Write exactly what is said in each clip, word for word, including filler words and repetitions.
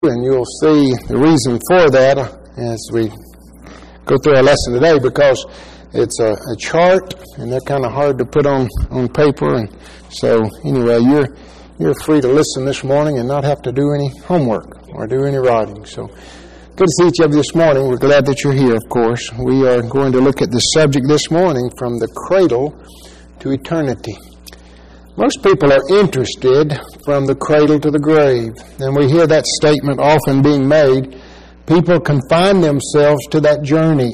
And you'll see the reason for that as we go through our lesson today, because it's a, a chart and they're kind of hard to put on, on paper. And so anyway, you're you're free to listen this morning and not have to do any homework or do any writing. So good to see each of you this morning. We're glad that you're here, of course. We are going to look at the subject this morning, from the cradle to eternity. Most people are interested from the cradle to the grave, and we hear that statement often being made. People confine themselves to that journey.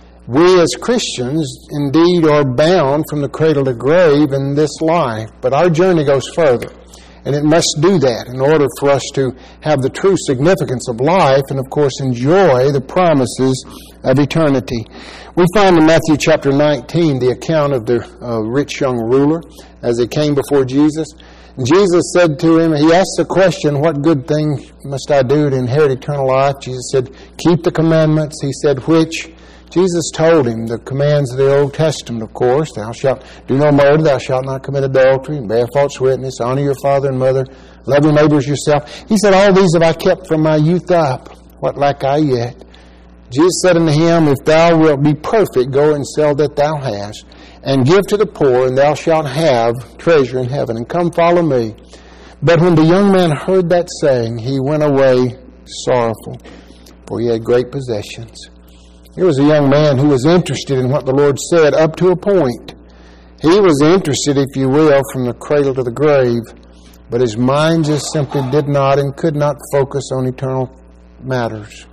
We as Christians indeed are bound from the cradle to grave in this life, but our journey goes further, and it must do that in order for us to have the true significance of life and, of course, enjoy the promises of eternity. We find in Matthew chapter nineteen the account of the uh, rich young ruler as he came before Jesus. And Jesus said to him, he asked the question, what good thing must I do to inherit eternal life? Jesus said, keep the commandments. He said, which? Jesus told him the commands of the Old Testament, of course. Thou shalt do no murder, thou shalt not commit adultery, bear false witness, honor your father and mother, love your neighbors yourself. He said, all these have I kept from my youth up. What lack I yet? Jesus said unto him, if thou wilt be perfect, go and sell that thou hast, and give to the poor, and thou shalt have treasure in heaven, and come follow me. But when the young man heard that saying, he went away sorrowful, for he had great possessions. Here was a young man who was interested in what the Lord said up to a point. He was interested, if you will, from the cradle to the grave, but his mind just simply did not and could not focus on eternal matters.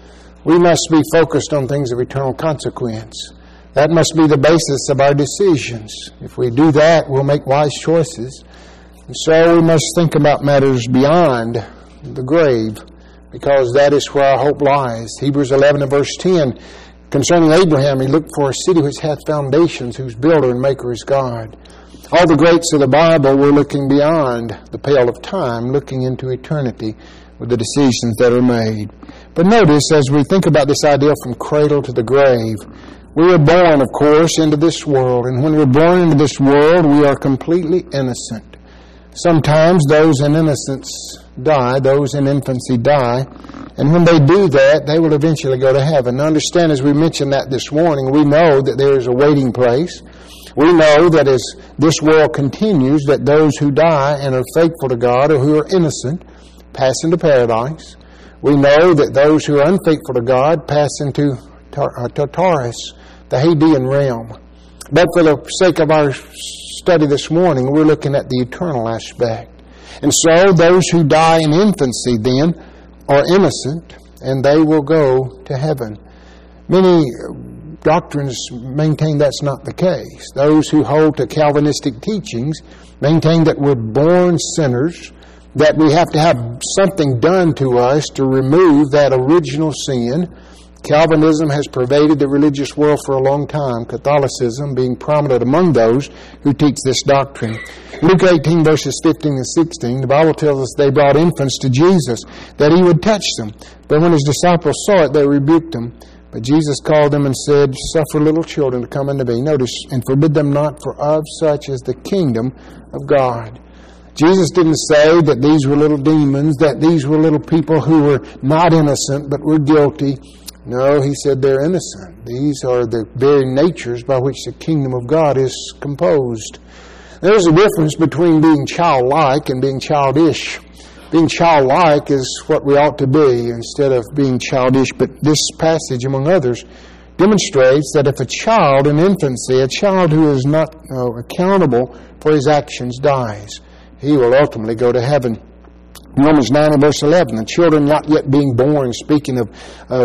We must be focused on things of eternal consequence. That must be the basis of our decisions. If we do that, we'll make wise choices. And so we must think about matters beyond the grave, because that is where our hope lies. Hebrews eleven and verse ten, concerning Abraham, he looked for a city which hath foundations, whose builder and maker is God. All the greats of the Bible were looking beyond the pale of time, looking into eternity with the decisions that are made. But notice, as we think about this idea from cradle to the grave, we are born, of course, into this world. And when we're born into this world, we are completely innocent. Sometimes those in innocence die, those in infancy die. And when they do that, they will eventually go to heaven. Now understand, as we mentioned that this morning, we know that there is a waiting place. We know that as this world continues, that those who die and are faithful to God, or who are innocent, pass into paradise. We know that those who are unfaithful to God pass into Tartarus, the Hadean realm. But for the sake of our study this morning, we're looking at the eternal aspect. And so those who die in infancy then are innocent, and they will go to heaven. Many doctrines maintain that's not the case. Those who hold to Calvinistic teachings maintain that we're born sinners, that we have to have something done to us to remove that original sin. Calvinism has pervaded the religious world for a long time, Catholicism being prominent among those who teach this doctrine. Luke eighteen, verses fifteen and sixteen, the Bible tells us they brought infants to Jesus, that he would touch them. But when his disciples saw it, they rebuked them. But Jesus called them and said, suffer little children to come unto me. Notice, and forbid them not, for of such is the kingdom of God. Jesus didn't say that these were little demons, that these were little people who were not innocent but were guilty. No, he said they're innocent. These are the very natures by which the kingdom of God is composed. There's a difference between being childlike and being childish. Being childlike is what we ought to be instead of being childish. But this passage, among others, demonstrates that if a child in infancy, a child who is not uh, accountable for his actions, dies, he will ultimately go to heaven. Romans nine and verse eleven, the children not yet being born, speaking of, of,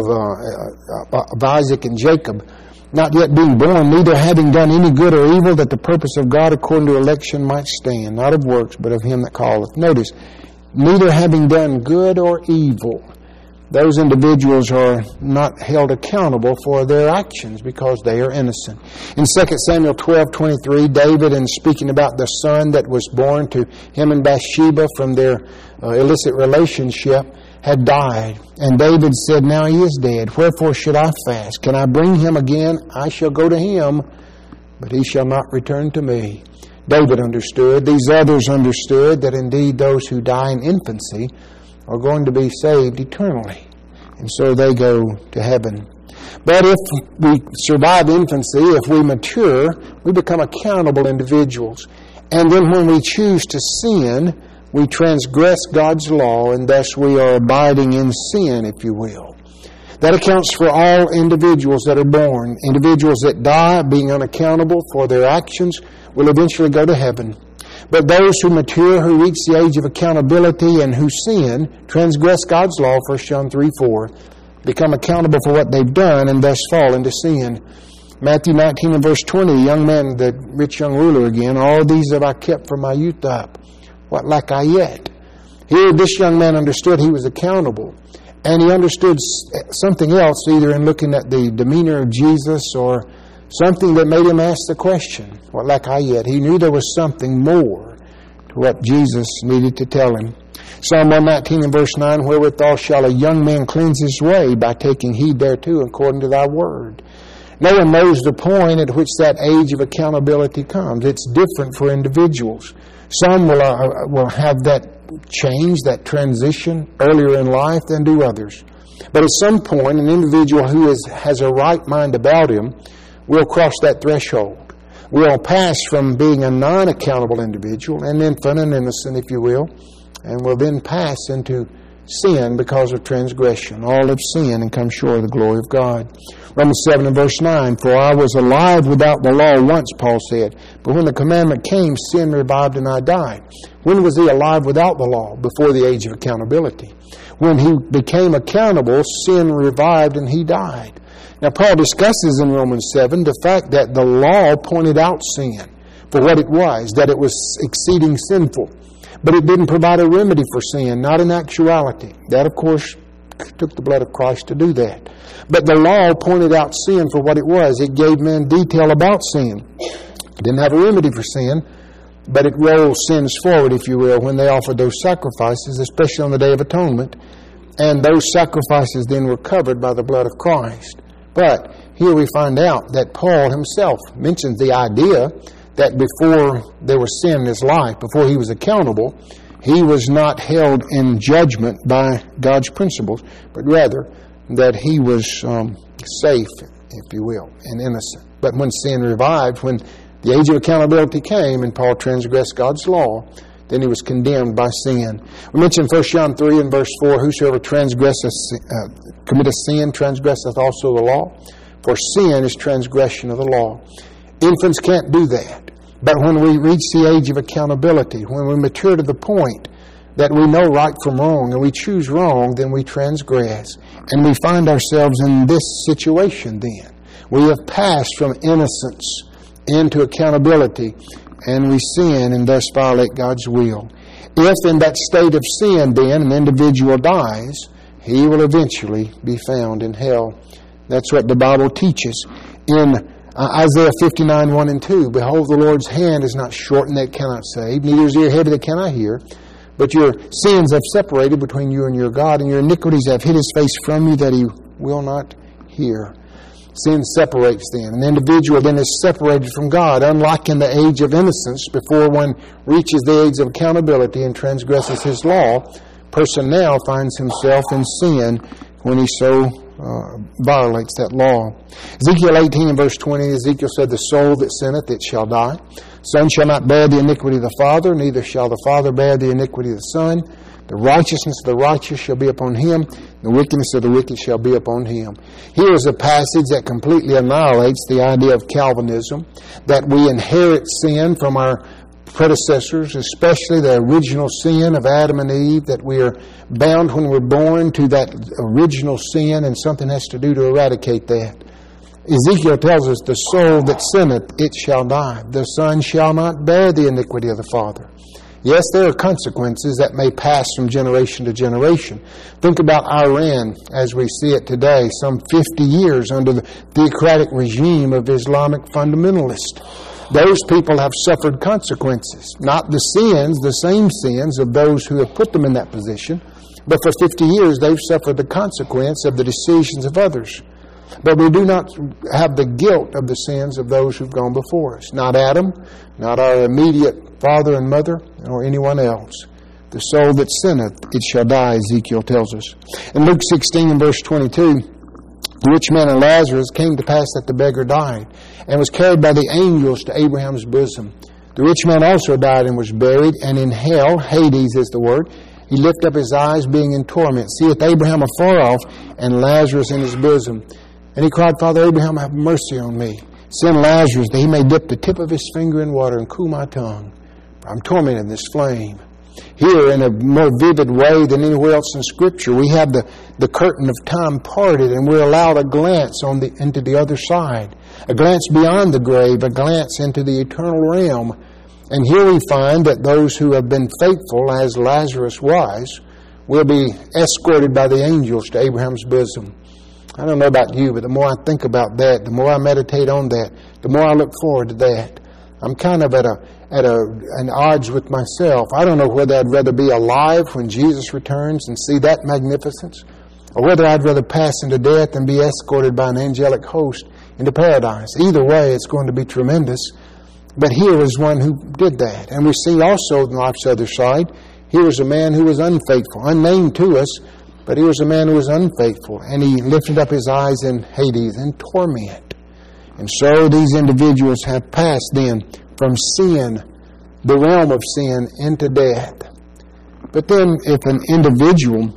uh, of Isaac and Jacob, not yet being born, neither having done any good or evil, that the purpose of God according to election might stand, not of works, but of him that calleth. Notice, neither having done good or evil. Those individuals are not held accountable for their actions because they are innocent. In Second Samuel twelve twenty-three, David, in speaking about the son that was born to him and Bathsheba from their uh, illicit relationship, had died. And David said, now he is dead. Wherefore should I fast? Can I bring him again? I shall go to him, but he shall not return to me. David understood. These others understood that indeed those who die in infancy are going to be saved eternally. And so they go to heaven. But if we survive infancy, if we mature, we become accountable individuals. And then when we choose to sin, we transgress God's law, and thus we are abiding in sin, if you will. That accounts for all individuals that are born. Individuals that die, being unaccountable for their actions, will eventually go to heaven. But those who mature, who reach the age of accountability and who sin, transgress God's law, First John three four, become accountable for what they've done and thus fall into sin. Matthew nineteen and verse twenty, the young man, the rich young ruler again, all these have I kept from my youth up. What lack I yet? Here this young man understood he was accountable. And he understood something else, either in looking at the demeanor of Jesus or something that made him ask the question, what lack I yet? He knew there was something more to what Jesus needed to tell him. Psalm one nineteen and verse nine, wherewithal shall a young man cleanse his way? By taking heed thereto according to thy word. No one knows the point at which that age of accountability comes. It's different for individuals. Some will, uh, will have that change, that transition earlier in life than do others. But at some point, an individual who is, has a right mind about him will cross that threshold. We'll pass from being a non-accountable individual, an infant, an innocent, if you will, and will then pass into sin because of transgression. All have sinned and come short of the glory of God. Romans seven and verse nine, for I was alive without the law once, Paul said, but when the commandment came, sin revived and I died. When was he alive without the law? Before the age of accountability. When he became accountable, sin revived and he died. Now Paul discusses in Romans seven the fact that the law pointed out sin for what it was, that it was exceeding sinful. But it didn't provide a remedy for sin, not in actuality. That, of course, took the blood of Christ to do that. But the law pointed out sin for what it was. It gave men detail about sin. It didn't have a remedy for sin, but it rolled sins forward, if you will, when they offered those sacrifices, especially on the Day of Atonement. And those sacrifices then were covered by the blood of Christ. But here we find out that Paul himself mentions the idea that before there was sin in his life, before he was accountable, he was not held in judgment by God's principles, but rather that he was um, safe, if you will, and innocent. But when sin revived, when the age of accountability came and Paul transgressed God's law, then he was condemned by sin. We mentioned First John three and verse four, whosoever transgresseth, uh, committeth sin, transgresseth also the law. For sin is transgression of the law. Infants can't do that. But when we reach the age of accountability, when we mature to the point that we know right from wrong and we choose wrong, then we transgress. And we find ourselves in this situation then. We have passed from innocence into accountability, and we sin and thus violate God's will. If in that state of sin then an individual dies, he will eventually be found in hell. That's what the Bible teaches. In uh, Isaiah fifty-nine, one and two, behold, the Lord's hand is not shortened that it cannot save, neither is ear heavy that cannot hear. But your sins have separated between you and your God, and your iniquities have hid his face from you that he will not hear. Sin separates then. An individual then is separated from God, unlike in the age of innocence, before one reaches the age of accountability and transgresses his law. Person now finds himself in sin when he so uh, violates that law. Ezekiel eighteen and verse twenty, Ezekiel said, the soul that sinneth, it shall die. Son shall not bear the iniquity of the father, neither shall the father bear the iniquity of the son. The righteousness of the righteous shall be upon him, the wickedness of the wicked shall be upon him. Here is a passage that completely annihilates the idea of Calvinism, that we inherit sin from our predecessors, especially the original sin of Adam and Eve, that we are bound when we're born to that original sin and something has to do to eradicate that. Ezekiel tells us, the soul that sinneth, it shall die. The son shall not bear the iniquity of the father. Yes, there are consequences that may pass from generation to generation. Think about Iran as we see it today, some fifty years under the theocratic regime of Islamic fundamentalists. Those people have suffered consequences, not the sins, the same sins of those who have put them in that position, but for fifty years they've suffered the consequence of the decisions of others. But we do not have the guilt of the sins of those who've gone before us. Not Adam, not our immediate father and mother, or anyone else. The soul that sinneth, it shall die, Ezekiel tells us. In Luke sixteen and verse twenty-two, the rich man and Lazarus came to pass that the beggar died, and was carried by the angels to Abraham's bosom. The rich man also died and was buried, and in hell, Hades is the word, he lifted up his eyes, being in torment, seeth Abraham afar off, and Lazarus in his bosom. And he cried, Father Abraham, have mercy on me. Send Lazarus that he may dip the tip of his finger in water and cool my tongue. For I'm tormented in this flame. Here, in a more vivid way than anywhere else in Scripture, we have the, the curtain of time parted, and we're allowed a glance on the into the other side, a glance beyond the grave, a glance into the eternal realm. And here we find that those who have been faithful, as Lazarus was, will be escorted by the angels to Abraham's bosom. I don't know about you, but the more I think about that, the more I meditate on that, the more I look forward to that. I'm kind of at a at a an odds with myself. I don't know whether I'd rather be alive when Jesus returns and see that magnificence, or whether I'd rather pass into death and be escorted by an angelic host into paradise. Either way, it's going to be tremendous. But here is one who did that. And we see also on life's other side, here was a man who was unfaithful, unnamed to us, but he was a man who was unfaithful. And he lifted up his eyes in Hades, in torment. And so these individuals have passed then from sin, the realm of sin, into death. But then if an individual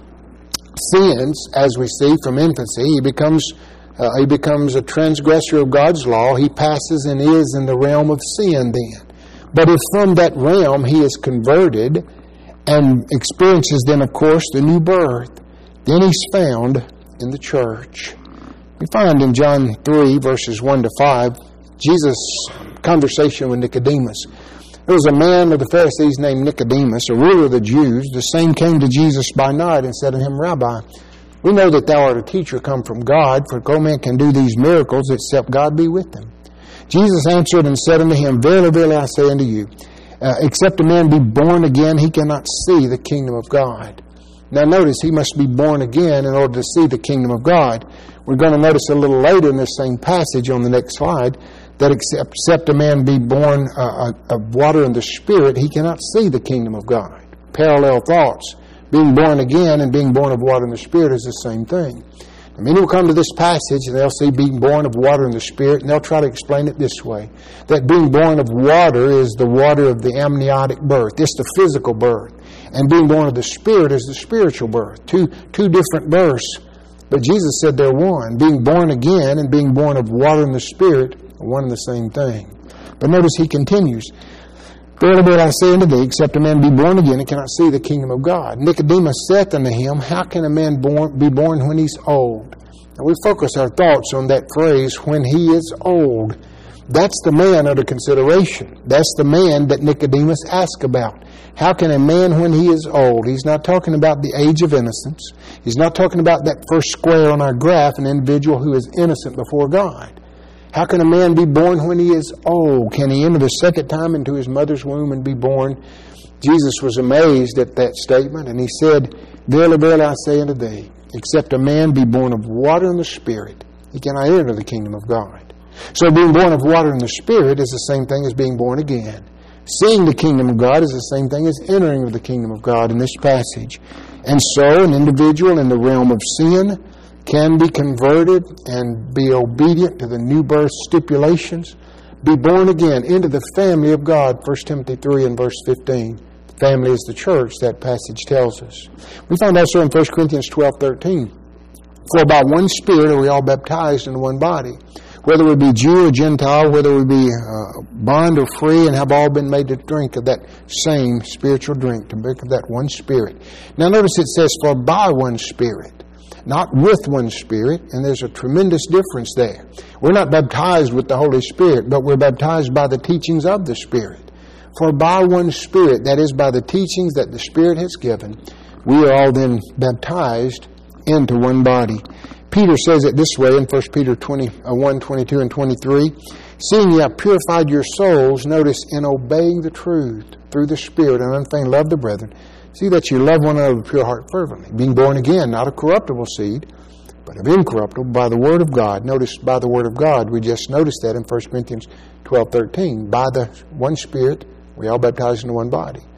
sins, as we see from infancy, he becomes uh, he becomes a transgressor of God's law. He passes and is in the realm of sin then. But if from that realm he is converted and experiences then, of course, the new birth, then he's found in the church. We find in John three, verses one to five, Jesus' conversation with Nicodemus. There was a man of the Pharisees named Nicodemus, a ruler of the Jews. The same came to Jesus by night and said to him, Rabbi, we know that thou art a teacher come from God, for no man can do these miracles except God be with him. Jesus answered and said unto him, Verily, verily, I say unto you, uh, except a man be born again, he cannot see the kingdom of God. Now notice, he must be born again in order to see the kingdom of God. We're going to notice a little later in this same passage on the next slide that except, except a man be born uh, of water and the Spirit, he cannot see the kingdom of God. Parallel thoughts. Being born again and being born of water and the Spirit is the same thing. And many will come to this passage and they'll see being born of water and the Spirit, and they'll try to explain it this way, that being born of water is the water of the amniotic birth. It's the physical birth. And being born of the Spirit is the spiritual birth. Two, two different births. But Jesus said they're one. Being born again and being born of water and the Spirit are one and the same thing. But notice he continues, Verily, verily, I say unto thee, except a man be born again, he cannot see the kingdom of God. Nicodemus saith unto him, How can a man born, be born when he's old? And we focus our thoughts on that phrase, when he is old. That's the man under consideration. That's the man that Nicodemus asked about. How can a man when he is old? He's not talking about the age of innocence. He's not talking about that first square on our graph, an individual who is innocent before God. How can a man be born when he is old? Can he enter the second time into his mother's womb and be born? Jesus was amazed at that statement, and he said, Verily, verily, I say unto thee, except a man be born of water and the Spirit, he cannot enter the kingdom of God. So being born of water and the Spirit is the same thing as being born again. Seeing the kingdom of God is the same thing as entering of the kingdom of God in this passage. And so an individual in the realm of sin can be converted and be obedient to the new birth stipulations, be born again into the family of God, First Timothy three and verse fifteen. The family is the church, that passage tells us. We find also in First Corinthians twelve thirteen, For by one Spirit are we all baptized into one body, whether we be Jew or Gentile, whether we be uh, bond or free, and have all been made to drink of that same spiritual drink, to drink of that one Spirit. Now notice it says, For by one Spirit, not with one Spirit, and there's a tremendous difference there. We're not baptized with the Holy Spirit, but we're baptized by the teachings of the Spirit. For by one Spirit, that is by the teachings that the Spirit has given, we are all then baptized into one body. Peter says it this way in First Peter one, twenty-two and twenty-three, Seeing ye have purified your souls, notice, in obeying the truth through the Spirit and unfeigned love the brethren, see that you love one another with pure heart fervently, being born again, not of corruptible seed, but of incorruptible, by the word of God. Notice, by the word of God. We just noticed that in First Corinthians twelve thirteen. By the one Spirit, we all baptized into one body.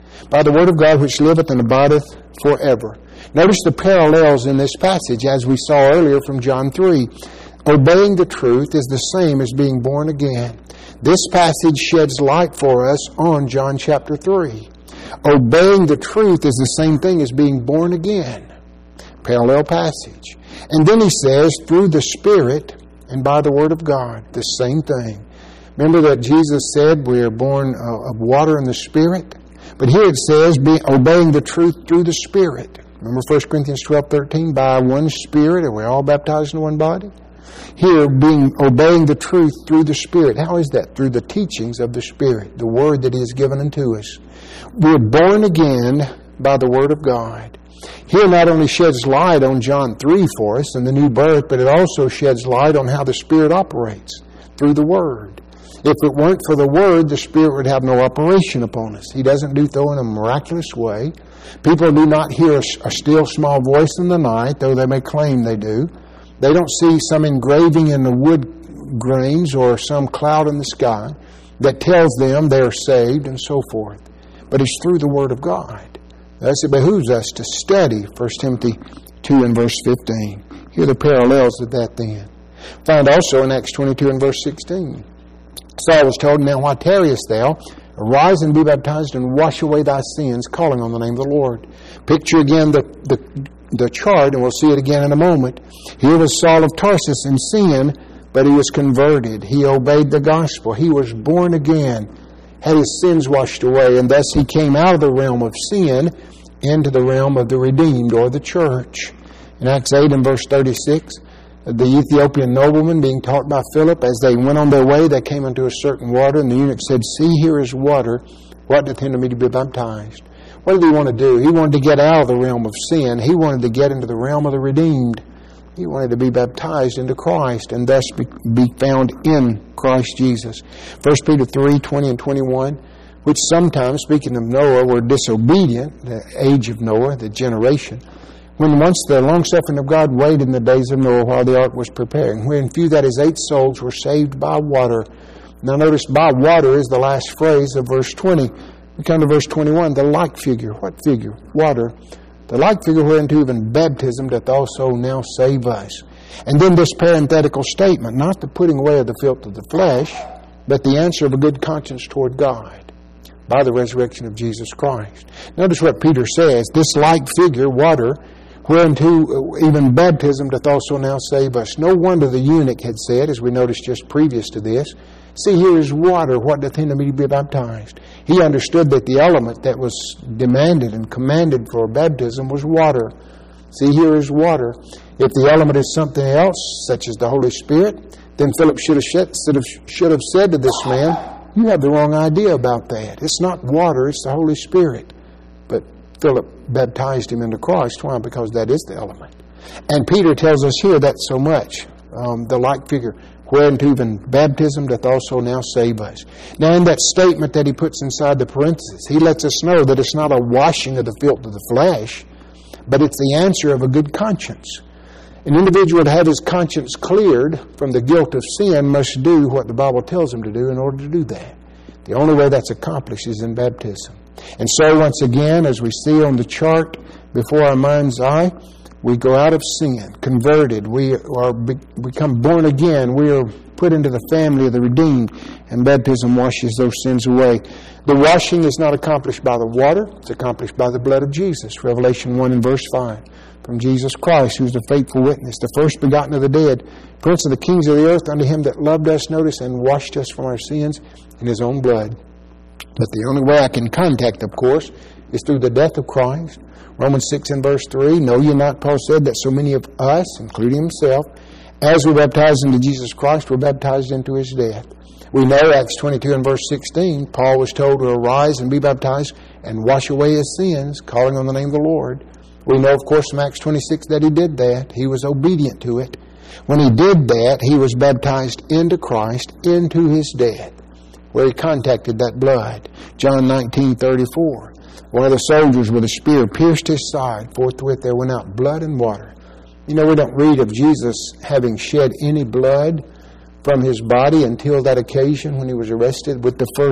by the word of God which liveth and abideth forever. Notice the parallels in this passage as we saw earlier from John three. Obeying the truth is the same as being born again. This passage sheds light for us on John chapter three. Obeying the truth is the same thing as being born again. Parallel passage. And then he says, through the Spirit and by the Word of God, the same thing. Remember that Jesus said we are born of water and the Spirit? But here it says, be, obeying the truth through the Spirit. Remember First Corinthians twelve thirteen, by one Spirit are we all baptized in one body? Here, being obeying the truth through the Spirit. How is that? Through the teachings of the Spirit, the Word that He has given unto us. We're born again by the Word of God. Here not only sheds light on John three for us and the new birth, but it also sheds light on how the Spirit operates through the Word. If it weren't for the Word, the Spirit would have no operation upon us. He doesn't do so in a miraculous way. People do not hear a, a still small voice in the night, though they may claim they do. They don't see some engraving in the wood grains or some cloud in the sky that tells them they're saved and so forth. But it's through the Word of God. Thus it behooves us to study First Timothy two and verse fifteen. Here are the parallels of that then. Find also in Acts twenty-two and verse sixteen. Saul was told, now why tarriest thou? Arise and be baptized and wash away thy sins, calling on the name of the Lord. Picture again the, the, the chart, and we'll see it again in a moment. Here was Saul of Tarsus in sin, but he was converted. He obeyed the gospel. He was born again, had his sins washed away, and thus he came out of the realm of sin into the realm of the redeemed, or the church. In Acts eight and verse thirty-six, the Ethiopian nobleman being taught by Philip, as they went on their way, they came into a certain water, and the eunuch said, see, here is water. What doth hinder me to be baptized? What did he want to do? He wanted to get out of the realm of sin. He wanted to get into the realm of the redeemed. He wanted to be baptized into Christ and thus be, be found in Christ Jesus. First Peter three, twenty and twenty-one, which sometimes, speaking of Noah, were disobedient, the age of Noah, the generation, when once the long-suffering of God waited in the days of Noah while the ark was preparing, when few, that is, eight souls, were saved by water. Now notice, by water is the last phrase of verse twenty. We come to verse twenty-one, the like figure. What figure? Water. The like figure whereunto even baptism doth also now save us. And then this parenthetical statement, not the putting away of the filth of the flesh, but the answer of a good conscience toward God by the resurrection of Jesus Christ. Notice what Peter says, this like figure, water, whereunto even baptism doth also now save us. No wonder the eunuch had said, as we noticed just previous to this, see, here is water. What doth hinder me to be baptized? He understood that the element that was demanded and commanded for baptism was water. See, here is water. If the element is something else, such as the Holy Spirit, then Philip should have, should have, should have said to this man, you have the wrong idea about that. It's not water, it's the Holy Spirit. But Philip baptized him into Christ. Why? Because that is the element. And Peter tells us here that so much, um, the like figure, whereunto even baptism doth also now save us. Now in that statement that he puts inside the parenthesis, he lets us know that it's not a washing of the filth of the flesh, but it's the answer of a good conscience. An individual to have his conscience cleared from the guilt of sin must do what the Bible tells him to do in order to do that. The only way that's accomplished is in baptism. And so once again, as we see on the chart before our mind's eye, we go out of sin, converted. We are become born again. We are put into the family of the redeemed, and baptism washes those sins away. The washing is not accomplished by the water. It's accomplished by the blood of Jesus. Revelation one and verse five. From Jesus Christ, who is the faithful witness, the first begotten of the dead, Prince of the kings of the earth, unto him that loved us, notice, and washed us from our sins in his own blood. But the only way I can contact, of course, is through the death of Christ. Romans six and verse three, know ye not, Paul said, that so many of us, including himself, as we baptized into Jesus Christ, were baptized into his death. We know Acts twenty-two and verse sixteen, Paul was told to arise and be baptized and wash away his sins, calling on the name of the Lord. We know, of course, from Acts twenty-six that he did that. He was obedient to it. When he did that, he was baptized into Christ, into his death, where he contacted that blood. John nineteen thirty-four. One of the soldiers with a spear pierced his side. Forthwith there went out blood and water. You know, we don't read of Jesus having shed any blood from his body until that occasion when he was arrested with the first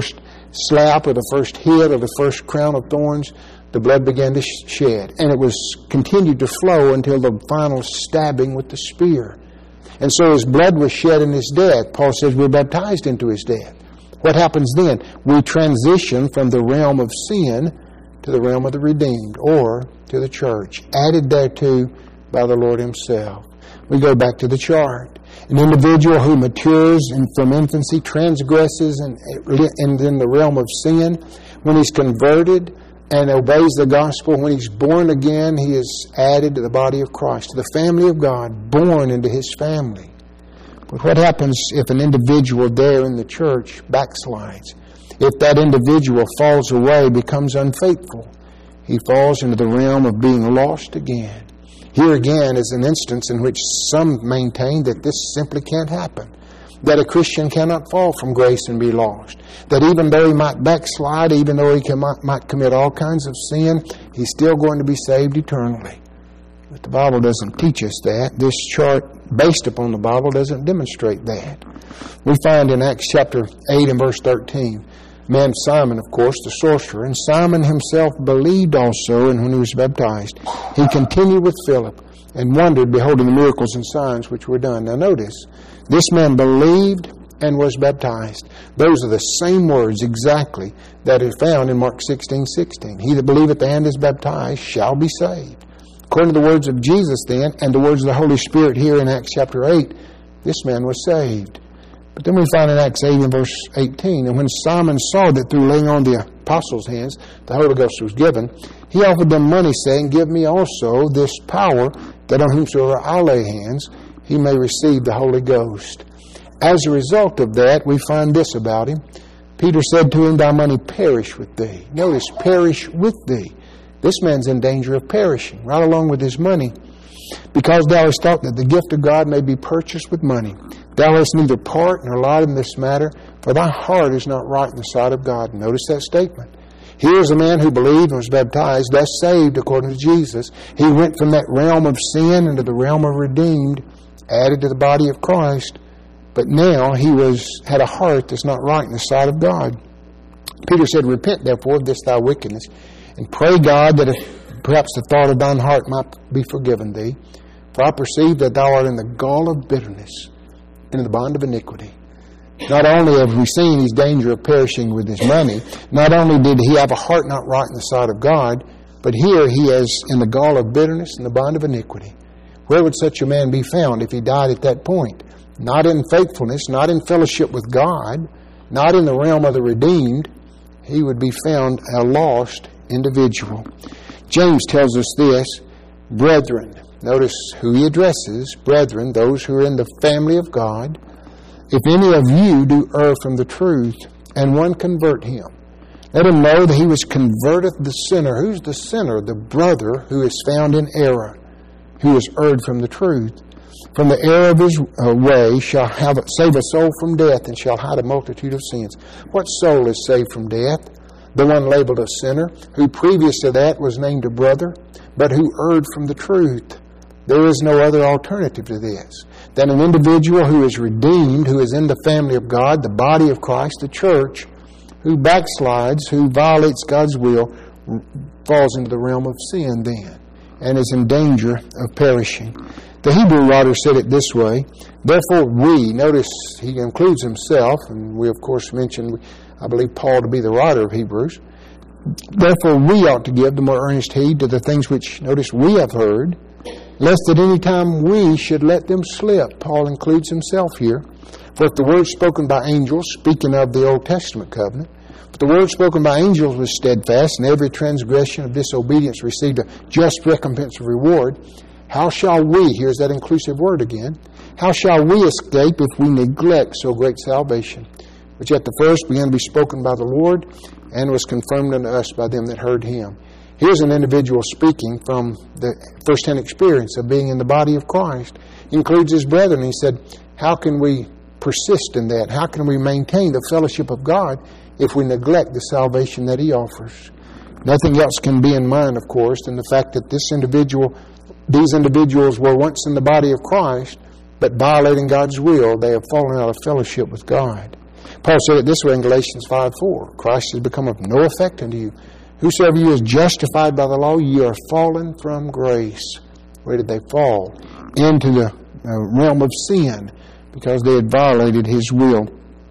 slap or the first hit or the first crown of thorns, the blood began to shed. And it was continued to flow until the final stabbing with the spear. And so his blood was shed in his death. Paul says we're baptized into his death. What happens then? We transition from the realm of sin to the realm of the redeemed, or to the church, added thereto by the Lord himself. We go back to the chart. An individual who matures and from infancy transgresses and, and in the realm of sin, when he's converted and obeys the gospel, when he's born again, he is added to the body of Christ, to the family of God, born into his family. But what happens if an individual there in the church backslides? If that individual falls away, becomes unfaithful, he falls into the realm of being lost again. Here again is an instance in which some maintain that this simply can't happen, that a Christian cannot fall from grace and be lost, that even though he might backslide, even though he can, might, might commit all kinds of sin, he's still going to be saved eternally. But the Bible doesn't teach us that. This chart, based upon the Bible, doesn't demonstrate that. We find in Acts chapter eight and verse thirteen, man Simon, of course, the sorcerer, and Simon himself believed also, and when he was baptized, he continued with Philip and wondered, beholding the miracles and signs which were done. Now notice, this man believed and was baptized. Those are the same words exactly that are found in Mark sixteen sixteen. He that believeth and is baptized shall be saved. According to the words of Jesus then, and the words of the Holy Spirit here in Acts chapter eight, this man was saved. But then we find in Acts eight and verse eighteen, and when Simon saw that through laying on the apostles' hands the Holy Ghost was given, he offered them money, saying, give me also this power, that on whomsoever I lay hands, he may receive the Holy Ghost. As a result of that, we find this about him. Peter said to him, thy money perish with thee. Notice, perish with thee. This man's in danger of perishing, right along with his money. Because thou hast thought that the gift of God may be purchased with money. Thou hast neither part nor lot in this matter, for thy heart is not right in the sight of God. Notice that statement. Here is a man who believed and was baptized, thus saved according to Jesus. He went from that realm of sin into the realm of redeemed, added to the body of Christ. But now he was had a heart that's not right in the sight of God. Peter said, repent therefore of this thy wickedness, and pray God that if perhaps the thought of thine heart might be forgiven thee. For I perceive that thou art in the gall of bitterness, and in the bond of iniquity. Not only have we seen his danger of perishing with his money, not only did he have a heart not right in the sight of God, but here he is in the gall of bitterness and the bond of iniquity. Where would such a man be found if he died at that point? Not in faithfulness, not in fellowship with God, not in the realm of the redeemed. He would be found a lost individual. James tells us this, brethren. Notice who he addresses, brethren, those who are in the family of God. If any of you do err from the truth, and one convert him, let him know that he which converteth the sinner. Who's the sinner? The brother who is found in error, who has erred from the truth. From the error of his uh, way shall have save a soul from death, and shall hide a multitude of sins. What soul is saved from death? The one labeled a sinner, who previous to that was named a brother, but who erred from the truth. There is no other alternative to this than an individual who is redeemed, who is in the family of God, the body of Christ, the church, who backslides, who violates God's will, falls into the realm of sin then, and is in danger of perishing. The Hebrew writer said it this way, therefore we, notice he includes himself, and we of course mentioned, I believe Paul to be the writer of Hebrews, therefore we ought to give the more earnest heed to the things which, notice, we have heard, lest at any time we should let them slip. Paul includes himself here. For if the word spoken by angels, speaking of the Old Testament covenant, if the word spoken by angels was steadfast, and every transgression of disobedience received a just recompense of reward, how shall we, here's that inclusive word again, how shall we escape if we neglect so great salvation, which at the first began to be spoken by the Lord, and was confirmed unto us by them that heard him? Here's an individual speaking from the first-hand experience of being in the body of Christ. He includes his brethren. He said, how can we persist in that? How can we maintain the fellowship of God if we neglect the salvation that he offers? Nothing else can be in mind, of course, than the fact that this individual, these individuals were once in the body of Christ, but violating God's will, they have fallen out of fellowship with God. Paul said it this way in Galatians five four. Christ has become of no effect unto you. Whosoever you is justified by the law, ye are fallen from grace. Where did they fall? Into the uh, realm of sin, because they had violated his will.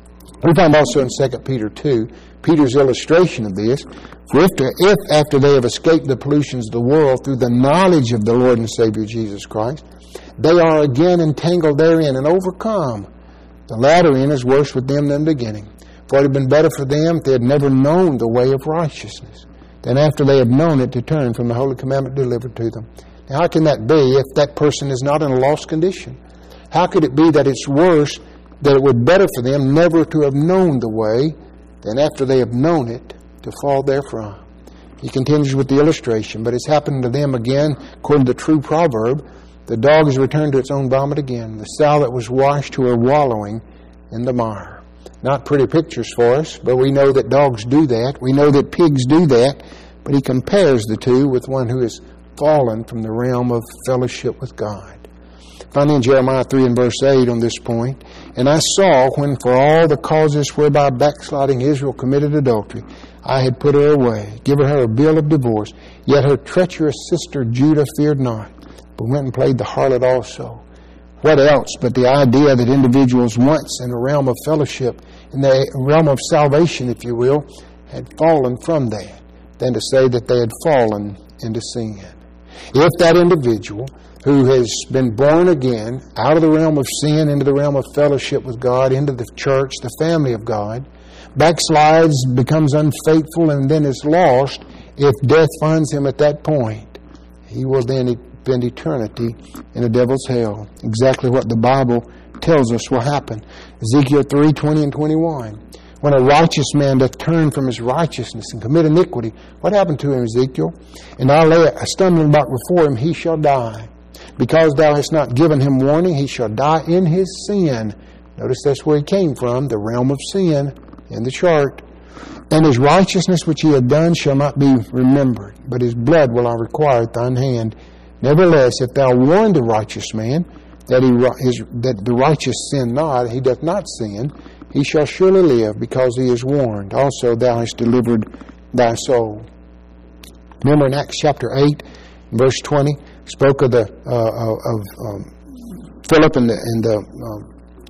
We find also in Second Peter two, Peter's illustration of this. For if, to, if after they have escaped the pollutions of the world through the knowledge of the Lord and Savior Jesus Christ, they are again entangled therein and overcome, the latter end is worse with them than the beginning. For it had been better for them if they had never known the way of righteousness, than after they have known it to turn from the holy commandment delivered to them. Now, how can that be if that person is not in a lost condition? How could it be that it's worse, that it would be better for them never to have known the way, than after they have known it to fall therefrom? He continues with the illustration, but it's happened to them again, according to the true proverb, the dog is returned to its own vomit again, the sow that was washed to her wallowing in the mire. Not pretty pictures for us, but we know that dogs do that. We know that pigs do that, but he compares the two with one who has fallen from the realm of fellowship with God. Finally, in Jeremiah three and verse eight on this point, and I saw when for all the causes whereby backsliding Israel committed adultery, I had put her away, given her a bill of divorce, yet her treacherous sister Judah feared not, but went and played the harlot also. What else but the idea that individuals once in the realm of fellowship, in the realm of salvation, if you will, had fallen from that, than to say that they had fallen into sin. If that individual who has been born again out of the realm of sin into the realm of fellowship with God, into the church, the family of God, backslides, becomes unfaithful, and then is lost, if death finds him at that point, he will then spend eternity in the devil's hell. Exactly what the Bible tells us will happen. Ezekiel three, twenty and twenty-one. When a righteous man doth turn from his righteousness and commit iniquity, what happened to him, Ezekiel? And I'll lay a stumbling block before him, he shall die. Because thou hast not given him warning, he shall die in his sin. Notice that's where he came from, the realm of sin in the chart. And his righteousness which he had done shall not be remembered, but his blood will I require at thine hand. Nevertheless, if thou warn the righteous man that he his, that the righteous sin not, he doth not sin, he shall surely live, because he is warned. Also thou hast delivered thy soul. Remember in Acts chapter eight, verse twenty, spoke of the uh, of um, Philip and the and the um,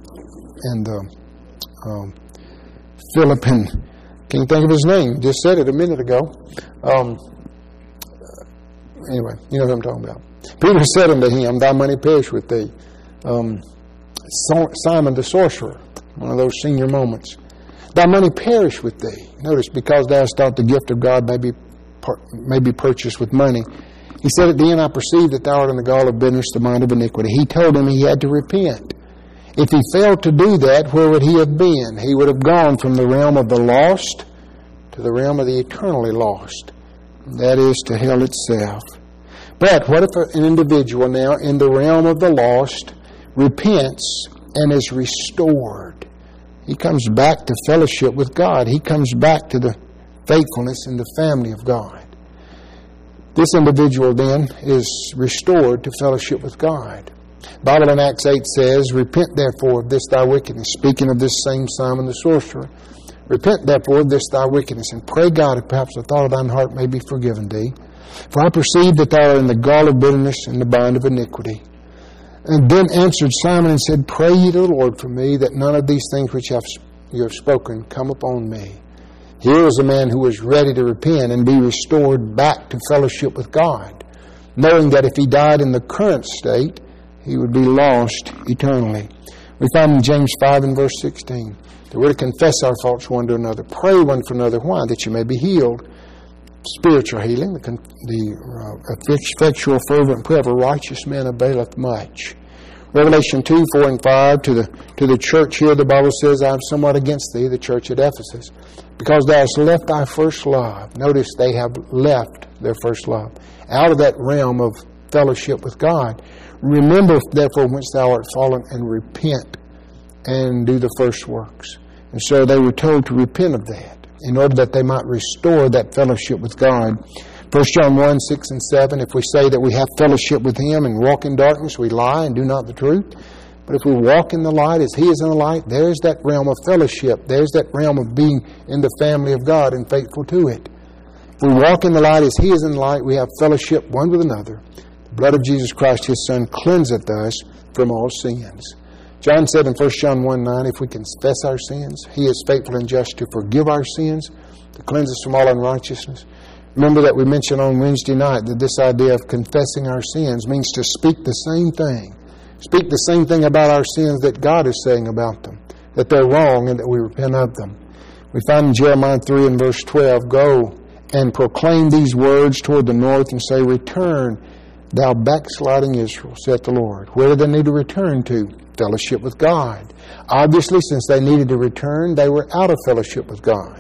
and the um, Philip and can't think of his name. Just said it a minute ago. Um, Anyway, you know what I'm talking about. Peter said unto him, thy money perish with thee. Um, Simon the sorcerer, one of those senior moments. Thy money perish with thee. Notice, because thou hast thought the gift of God may be, may be purchased with money. He said at the end, I perceive that thou art in the gall of bitterness, the mind of iniquity. He told him he had to repent. If he failed to do that, where would he have been? He would have gone from the realm of the lost to the realm of the eternally lost. That is, to hell itself. But what if an individual now in the realm of the lost repents and is restored? He comes back to fellowship with God. He comes back to the faithfulness in the family of God. This individual then is restored to fellowship with God. The Bible in Acts eight says, repent therefore of this thy wickedness. Speaking of this same Simon the sorcerer. Repent therefore of this thy wickedness, and pray God if perhaps the thought of thine heart may be forgiven thee. For I perceive that thou art in the gall of bitterness and the bind of iniquity. And then answered Simon and said, pray ye to the Lord for me, that none of these things which you have spoken come upon me. Here was a man who was ready to repent and be restored back to fellowship with God, knowing that if he died in the current state, he would be lost eternally. We find in James five and verse sixteen, that we're to confess our faults one to another, pray one for another. Why? That you may be healed. Spiritual healing, the, the uh, effectual, fervent prayer of a righteous man availeth much. Revelation two, four, and five, to the to the church here, the Bible says, I have somewhat against thee, the church at Ephesus, because thou hast left thy first love. Notice they have left their first love. Out of that realm of fellowship with God. Remember, therefore, whence thou art fallen, and repent and do the first works. And so they were told to repent of that, in order that they might restore that fellowship with God. First John one, six and seven, if we say that we have fellowship with Him and walk in darkness, we lie and do not the truth. But if we walk in the light as He is in the light, there's that realm of fellowship. There's that realm of being in the family of God and faithful to it. If we walk in the light as He is in the light, we have fellowship one with another. The blood of Jesus Christ, His Son, cleanseth us from all sins. John said in First John one nine, if we confess our sins, He is faithful and just to forgive our sins, to cleanse us from all unrighteousness. Remember that we mentioned on Wednesday night that this idea of confessing our sins means to speak the same thing. Speak the same thing about our sins that God is saying about them, that they're wrong and that we repent of them. We find in Jeremiah three and verse twelve, go and proclaim these words toward the north and say, return, thou backsliding Israel, saith the Lord. Where do they need to return to? Fellowship with God. Obviously, since they needed to return, they were out of fellowship with God.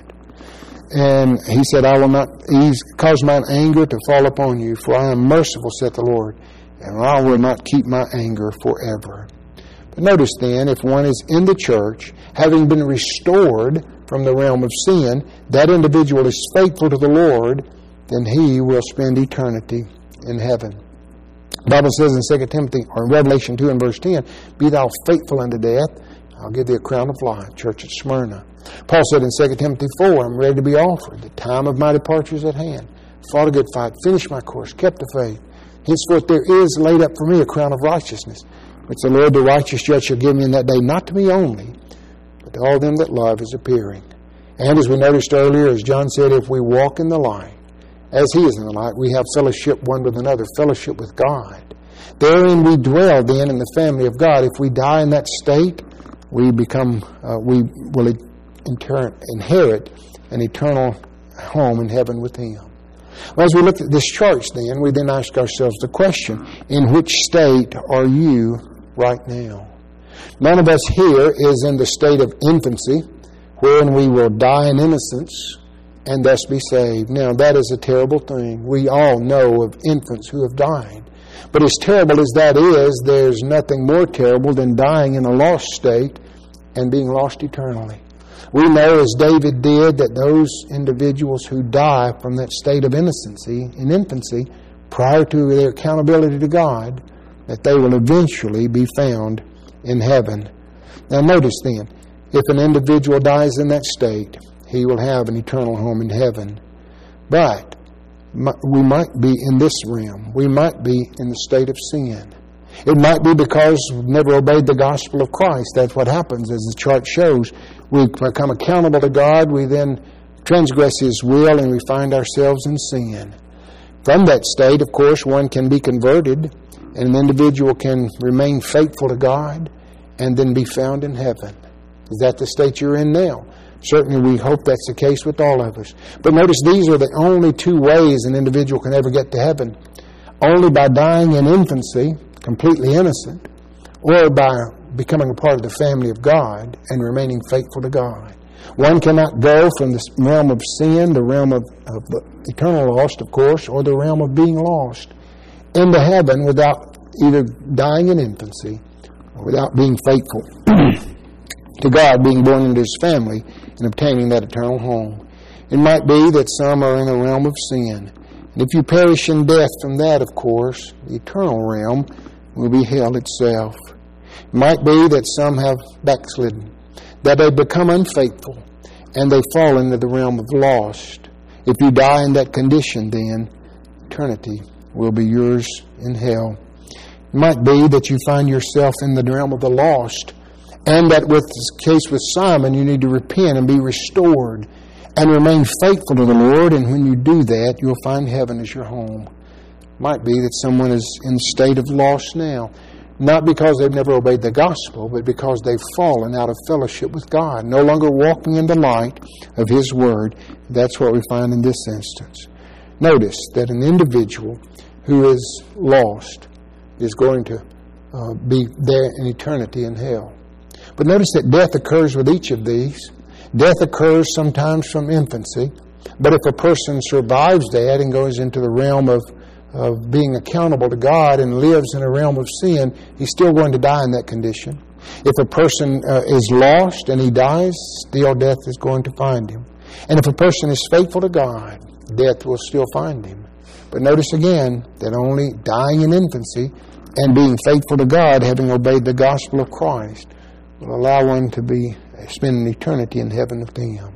And He said, I will not ease, cause mine anger to fall upon you, for I am merciful, saith the Lord, and I will not keep my anger forever. But notice then, if one is in the church, having been restored from the realm of sin, that individual is faithful to the Lord, then he will spend eternity in heaven. The Bible says in Second Timothy, or in Revelation two and verse ten, be thou faithful unto death, I'll give thee a crown of life, church at Smyrna. Paul said in Second Timothy four, I'm ready to be offered. The time of my departure is at hand. Fought a good fight, finished my course, kept the faith. Henceforth there is laid up for me a crown of righteousness, which the Lord the righteous judge shall give me in that day, not to me only, but to all them that love His appearing. And as we noticed earlier, as John said, if we walk in the light, as He is in the light, we have fellowship one with another, fellowship with God. Therein we dwell then in the family of God. If we die in that state, we become, uh, we will inter- inherit an eternal home in heaven with Him. Well, as we look at this church then, we then ask ourselves the question, in which state are you right now? None of us here is in the state of infancy, wherein we will die in innocence and thus be saved. Now, that is a terrible thing. We all know of infants who have died. But as terrible as that is, there's nothing more terrible than dying in a lost state and being lost eternally. We know, as David did, that those individuals who die from that state of innocency, in infancy, prior to their accountability to God, that they will eventually be found in heaven. Now notice then, if an individual dies in that state, he will have an eternal home in heaven. But we might be in this realm. We might be in the state of sin. It might be because we've never obeyed the gospel of Christ. That's what happens, as the chart shows. We become accountable to God. We then transgress His will, and we find ourselves in sin. From that state, of course, one can be converted, and an individual can remain faithful to God and then be found in heaven. Is that the state you're in now? Certainly we hope that's the case with all of us. But notice these are the only two ways an individual can ever get to heaven. Only by dying in infancy, completely innocent, or by becoming a part of the family of God and remaining faithful to God. One cannot go from the realm of sin, the realm of, of eternal lost, of course, or the realm of being lost, into heaven without either dying in infancy or without being faithful to God, being born into His family and obtaining that eternal home. It might be that some are in a realm of sin. And if you perish in death from that, of course, the eternal realm will be hell itself. It might be that some have backslidden, that they become unfaithful, and they fall into the realm of lost. If you die in that condition, then eternity will be yours in hell. It might be that you find yourself in the realm of the lost, and that with the case with Simon, you need to repent and be restored and remain faithful to the Lord, and when you do that, you'll find heaven as your home. It might be that someone is in the state of loss now, not because they've never obeyed the gospel, but because they've fallen out of fellowship with God, no longer walking in the light of His Word. That's what we find in this instance. Notice that an individual who is lost is going to uh, be there in eternity in hell. But notice that death occurs with each of these. Death occurs sometimes from infancy, but if a person survives that and goes into the realm of of being accountable to God and lives in a realm of sin, he's still going to die in that condition. If a person uh, is lost and he dies, still death is going to find him. And if a person is faithful to God, death will still find him. But notice again that only dying in infancy And being faithful to God, having obeyed the gospel of Christ, will allow one to be spend an eternity in heaven with Him.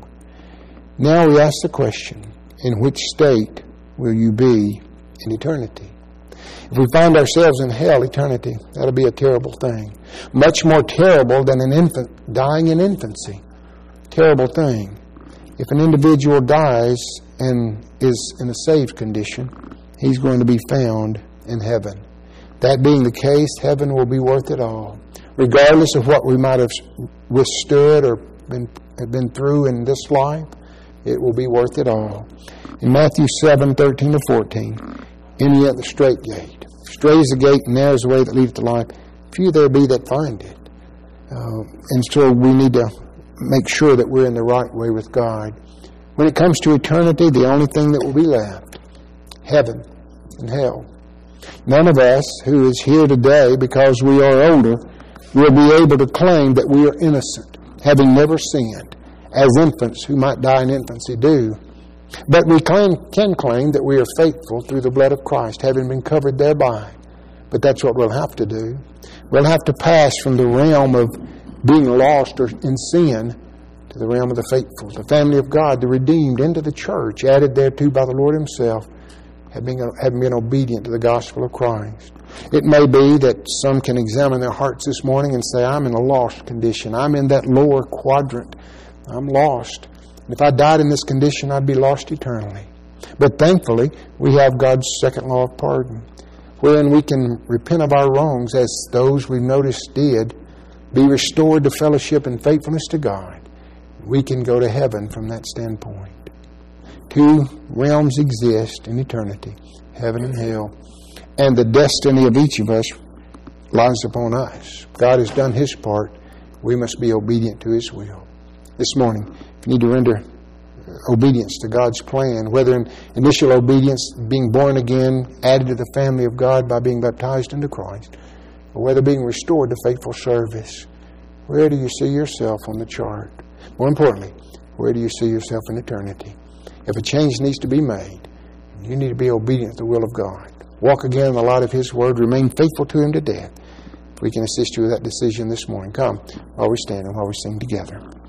Now we ask the question, in which state will you be in eternity? If we find ourselves in hell, eternity, that'll be a terrible thing. Much more terrible than an infant dying in infancy. Terrible thing. If an individual dies and is in a saved condition, he's going to be found in heaven. That being the case, heaven will be worth it all. Regardless of what we might have withstood or been, have been through in this life, it will be worth it all. In Matthew seven, thirteen to fourteen, enter ye at the strait gate. Strait is the gate, and narrow is the way that leadeth to life. Few there be that find it. Uh, and so we need to make sure that we're in the right way with God. When it comes to eternity, the only thing that will be left, heaven and hell. None of us who is here today, because we are older, will be able to claim that we are innocent, having never sinned, as infants who might die in infancy do. But we claim, can claim that we are faithful through the blood of Christ, having been covered thereby. But that's what we'll have to do. We'll have to pass from the realm of being lost or in sin to the realm of the faithful, the family of God, the redeemed, into the church, added thereto by the Lord Himself, having been obedient to the gospel of Christ. It may be that some can examine their hearts this morning and say, I'm in a lost condition. I'm in that lower quadrant. I'm lost. And if I died in this condition, I'd be lost eternally. But thankfully, we have God's second law of pardon, wherein we can repent of our wrongs as those we've noticed did, be restored to fellowship and faithfulness to God. We can go to heaven from that standpoint. Two realms exist in eternity, heaven and hell. And the destiny of each of us lies upon us. God has done His part. We must be obedient to His will. This morning, if you need to render obedience to God's plan, whether in initial obedience, being born again, added to the family of God by being baptized into Christ, or whether being restored to faithful service, where do you see yourself on the chart? More importantly, where do you see yourself in eternity? If a change needs to be made, you need to be obedient to the will of God. Walk again in the light of His Word. Remain faithful to Him to death. If we can assist you with that decision this morning, come while we stand and while we sing together.